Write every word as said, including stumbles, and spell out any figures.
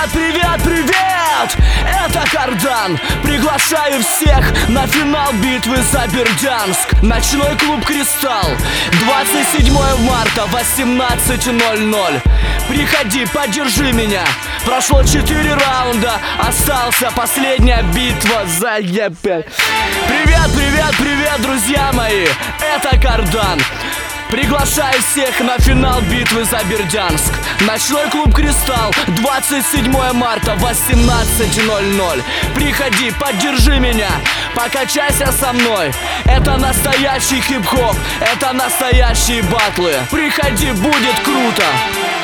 Привет, привет, привет! Это Кардан. Приглашаю всех на финал битвы за Бердянск. Ночной клуб «Кристалл». двадцать седьмое марта, восемнадцать ноль ноль. Приходи, поддержи меня. Прошло четыре раунда, остался последняя битва за Е пять. Привет, привет, привет, друзья мои! Это Кардан. Приглашаю всех на финал битвы за Бердянск. Ночной клуб «Кристалл», двадцать седьмое марта, восемнадцать ноль ноль. Приходи, поддержи меня, покачайся со мной. Это настоящий хип-хоп, это настоящие батлы. Приходи, будет круто.